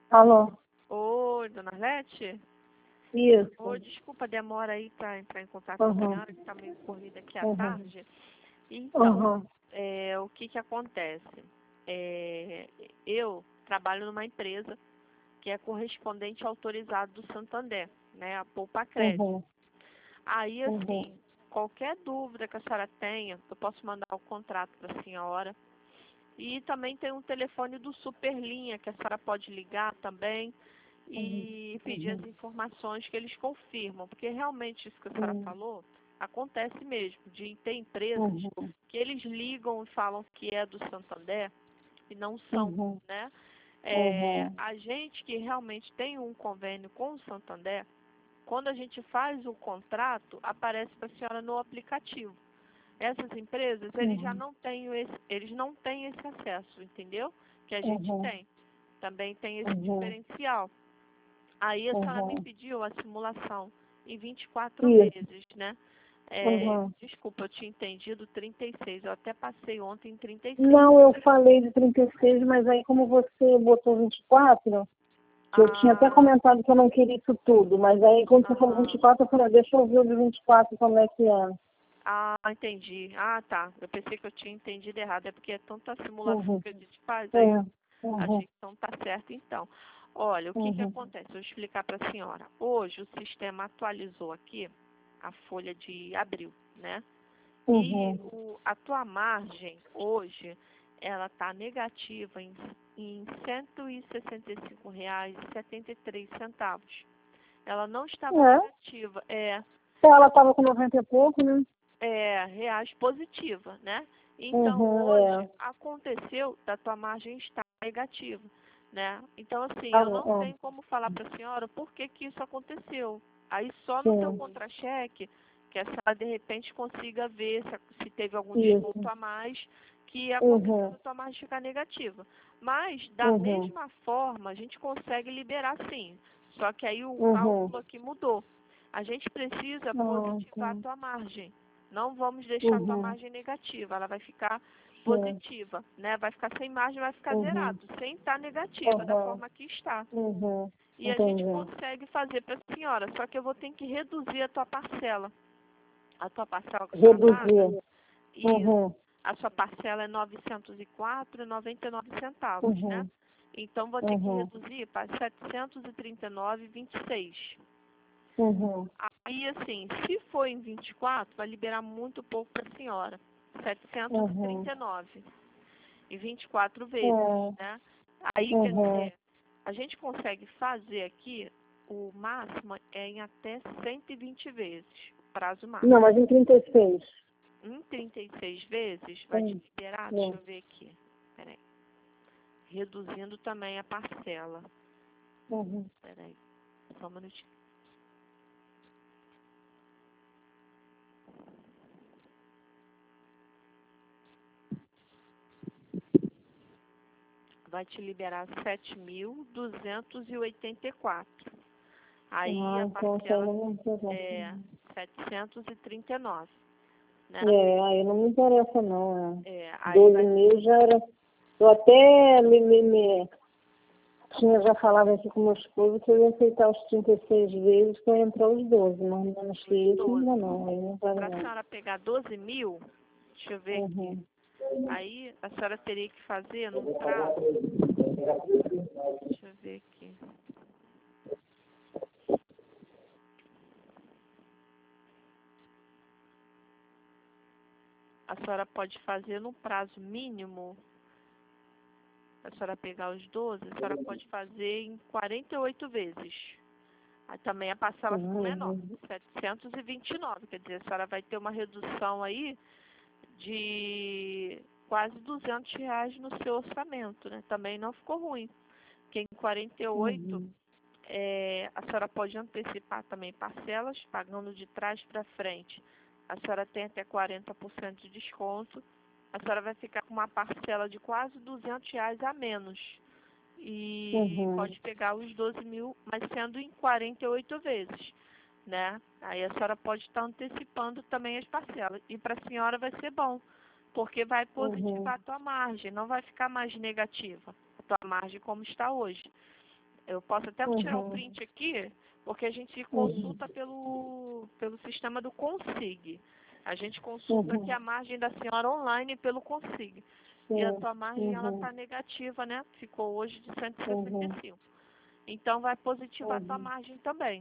Alô? Oi, dona Arlete? Isso. Oi, desculpa a demora aí para entrar em contato com a senhora, que está meio corrida aqui à tarde. Então, o que que acontece? Eu trabalho numa empresa que é correspondente autorizado do Santander, né, a Poupa Crédito. Aí, assim, qualquer dúvida que a senhora tenha, eu posso mandar o contrato para a senhora. E também tem um telefone do Superlinha, que a senhora pode ligar também e pedir as informações que eles confirmam. Porque realmente isso que a senhora falou, acontece mesmo, de ter empresas que eles ligam e falam que é do Santander e não são, né? A gente que realmente tem um convênio com o Santander, quando a gente faz o contrato, aparece para a senhora no aplicativo. Essas empresas, eles já não têm eles não têm esse acesso, entendeu? Que a gente tem. Também tem esse diferencial. Aí a senhora me pediu a simulação em 24 vezes, né? Desculpa, eu tinha entendido 36. Eu até passei ontem em 36. Não, eu falei de 36, mas aí como você botou 24, que eu tinha até comentado que eu não queria isso tudo, mas aí quando você falou 24, eu falei, deixa eu ver o de 24 como é que é. Entendi. Tá. Eu pensei que eu tinha entendido errado. É porque é tanta simulação que a gente faz, aí eu achei que não tá certo, então. Olha, o que que acontece? Eu vou explicar para a senhora. Hoje o sistema atualizou aqui a folha de abril, né? E a tua margem hoje, ela tá negativa em R$ 165,73. Ela não estava negativa. Ela estava com 90 e pouco, né? Reais positiva, né? Então, hoje, aconteceu da tua margem estar negativa, né? Então, assim, eu não tenho como falar para a senhora por que que isso aconteceu. Aí, só no teu contra-cheque, que a senhora, de repente, consiga ver se teve algum desconto a mais, que aconteceu da tua margem ficar negativa. Mas, da mesma forma, a gente consegue liberar sim. Só que aí o cálculo aqui mudou. A gente precisa positivar a tua margem. Não vamos deixar a tua margem negativa, ela vai ficar positiva, né? Vai ficar sem margem, vai ficar zerado, sem estar negativa, da forma que está. E a gente consegue fazer para a senhora, só que eu vou ter que reduzir a tua parcela. A tua parcela que a senhora paga, a sua parcela é R$ 904,99, né? Então, vou ter que reduzir para R$ 739,26. Aí, assim, se for em 24, vai liberar muito pouco para a senhora. 739. E 24 vezes, né? Aí, quer dizer, a gente consegue fazer aqui, o máximo é em até 120 vezes, o prazo máximo. Não, mas em 36. Em 36 vezes, vai te liberar, deixa eu ver aqui. Peraí. Reduzindo também a parcela. Peraí, só um minutinho. Vai te liberar 7.284. Aí a parcela é 739, né? Aí não me interessa não. Aí 12 mil já era... Eu até já falava aqui com meu esposo que eu ia aceitar os 36 vezes para entrar os 12, mas menos que isso ainda não. Aí não vai para a não. senhora pegar 12 mil, deixa eu ver aqui. Aí a senhora teria que fazer num prazo. Deixa eu ver aqui. A senhora pode fazer no prazo mínimo. A senhora pegar os 12, a senhora pode fazer em 48 vezes. Aí também a parcela ficou menor, 729. Quer dizer, a senhora vai ter uma redução aí de quase R$ 200 no seu orçamento, né? Também não ficou ruim. Porque em 48, a senhora pode antecipar também parcelas, pagando de trás para frente. A senhora tem até 40% de desconto. A senhora vai ficar com uma parcela de quase R$ 200 a menos. E pode pegar os 12 mil, mas sendo em 48 vezes, né? Aí a senhora pode estar antecipando também as parcelas. E para a senhora vai ser bom, porque vai positivar a tua margem, não vai ficar mais negativa a tua margem como está hoje. Eu posso até tirar um print aqui, porque a gente consulta pelo sistema do Consig. A gente consulta aqui a margem da senhora online pelo Consig. E a sua margem, ela está negativa, né? Ficou hoje de 165. Então, vai positivar a sua margem também.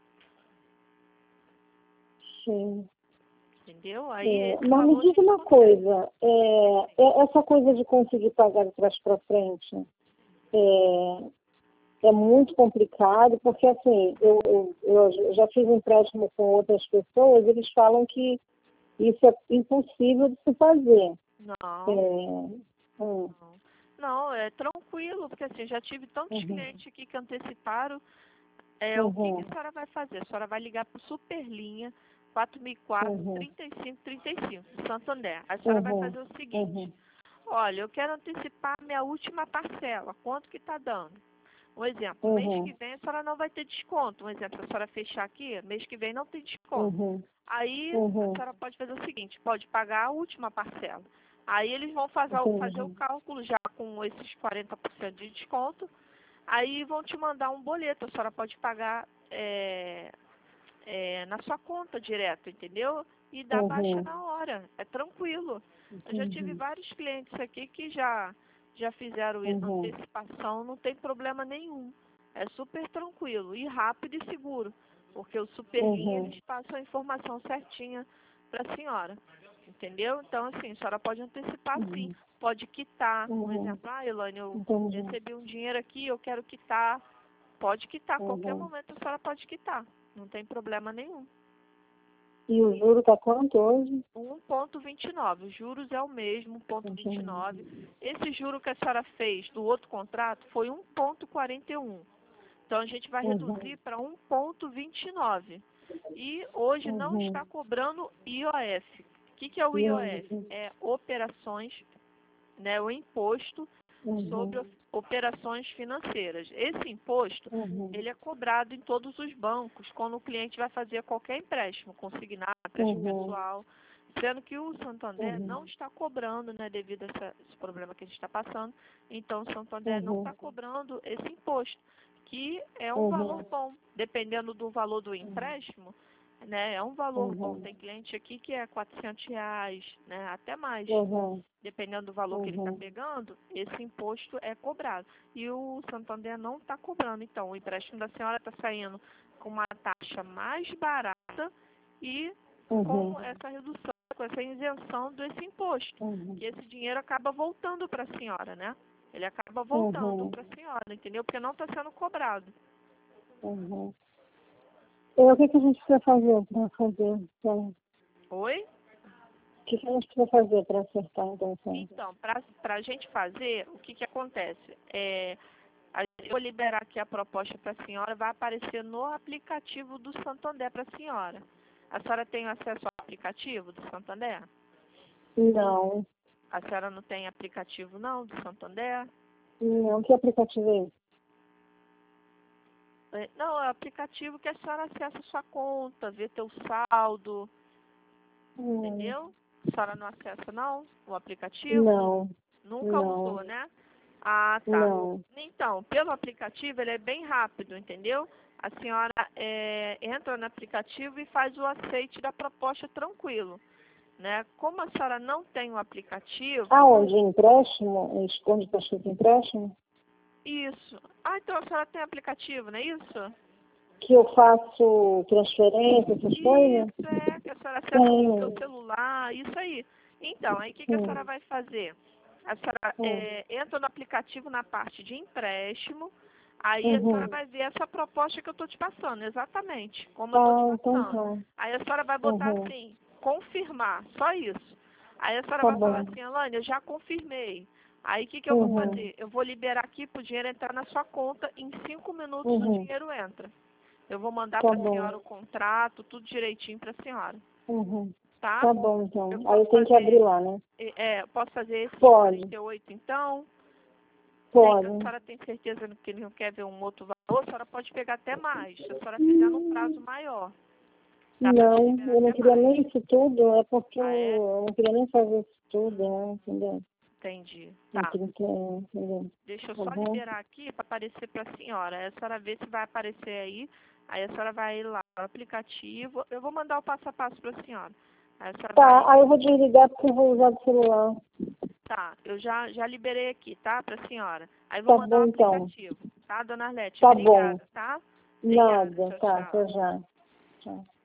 Sim. Entendeu? Aí, mas me diz uma coisa, essa coisa de conseguir pagar de trás para frente é muito complicado, porque assim, eu já fiz empréstimo com outras pessoas, eles falam que isso é impossível de se fazer. Não, é tranquilo, porque assim, já tive tantos clientes aqui que anteciparam. O que a senhora vai fazer? A senhora vai ligar para o Superlinha 4004-3535, Santander. A senhora vai fazer o seguinte: olha, eu quero antecipar minha última parcela. Quanto que está dando? Um exemplo, mês que vem a senhora não vai ter desconto. Um exemplo, se a senhora fechar aqui, mês que vem não tem desconto. Aí a senhora pode fazer o seguinte: pode pagar a última parcela. Aí eles vão fazer o cálculo já com esses 40% de desconto. Aí vão te mandar um boleto. A senhora pode pagar na sua conta direto, entendeu? E dar baixa na hora. É tranquilo. Eu já tive vários clientes aqui que já fizeram antecipação, não tem problema nenhum. É super tranquilo e rápido e seguro. Porque o Superlinha, eles passam a informação certinha para a senhora. Entendeu? Então, assim, a senhora pode antecipar sim. Pode quitar. Por exemplo, Elaine, eu recebi um dinheiro aqui, eu quero quitar. Pode quitar. Qualquer momento a senhora pode quitar. Não tem problema nenhum. E o juro está quanto hoje? 1,29. Os juros é o mesmo, 1,29. Esse juro que a senhora fez do outro contrato foi 1,41. Então, a gente vai reduzir para 1,29. E hoje não está cobrando IOF. O que é o IOF? É operações, né, o imposto sobre operações financeiras. Esse imposto, ele é cobrado em todos os bancos quando o cliente vai fazer qualquer empréstimo, consignado, empréstimo pessoal, sendo que o Santander não está cobrando, né, devido a esse problema que a gente está passando. Então, o Santander não está cobrando esse imposto, que é um valor bom, dependendo do valor do empréstimo. Né, é um valor bom. Tem cliente aqui que é R$400, né, até mais. Dependendo do valor que ele está pegando, esse imposto é cobrado. E o Santander não está cobrando. Então, o empréstimo da senhora está saindo com uma taxa mais barata e com essa redução, com essa isenção desse imposto. E esse dinheiro acaba voltando para a senhora, né? Ele acaba voltando para a senhora, entendeu? Porque não está sendo cobrado. O que a gente precisa fazer para fazer? Oi? O que a gente precisa fazer para acertar então? Então, para a gente fazer, o que acontece? Eu vou liberar aqui a proposta para a senhora, vai aparecer no aplicativo do Santander para a senhora. A senhora tem acesso ao aplicativo do Santander? Não. A senhora não tem aplicativo não, do Santander? Não, que aplicativo é esse? Não, é o aplicativo que a senhora acessa a sua conta, vê teu saldo, entendeu? A senhora não acessa não, o aplicativo? Não. Nunca usou, né? Ah, tá. Não. Então, pelo aplicativo ele é bem rápido, entendeu? A senhora entra no aplicativo e faz o aceite da proposta tranquilo, né? Como a senhora não tem o aplicativo... Aonde? Empréstimo? Onde está escrito empréstimo? Isso. Ah, então a senhora tem aplicativo, não é isso? Que eu faço transferência, essas coisas? Isso, que a senhora acessa no seu celular, isso aí. Então, aí o que a senhora vai fazer? A senhora entra no aplicativo na parte de empréstimo, aí a senhora vai ver essa proposta que eu estou te passando, exatamente, como eu estou te passando. Aí a senhora vai botar assim, confirmar, só isso. Aí a senhora vai falar assim, Elaine, eu já confirmei. Aí o que eu vou fazer? Eu vou liberar aqui para o dinheiro entrar na sua conta, em 5 minutos o dinheiro entra. Eu vou mandar para a senhora o contrato, tudo direitinho para a senhora. Tá? Tá bom, então. Aí eu tenho que abrir lá, né? Posso fazer esse Pode. 48, então? Pode. A senhora tem certeza que ele não quer ver um outro valor? A senhora pode pegar até mais, se a senhora fizer num prazo maior. Não, eu não queria nem isso tudo, é porque eu não queria nem fazer isso tudo, né? Entendeu? Entendi. Em Tá. 31, entendeu? Deixa eu só liberar aqui para aparecer para a senhora. Aí a senhora vê se vai aparecer aí. Aí a senhora vai lá no aplicativo. Eu vou mandar o passo a passo para a senhora. Aí a senhora Tá, vai... aí eu vou desligar porque eu vou usar o celular. Tá, eu já liberei aqui, tá, para a senhora. Aí vou Tá mandar bom, o então. aplicativo, tá, dona Arlete? Tá Obrigada, bom. tá? Obrigada, Nada, tchau, tá, tchau. até já. Tchau.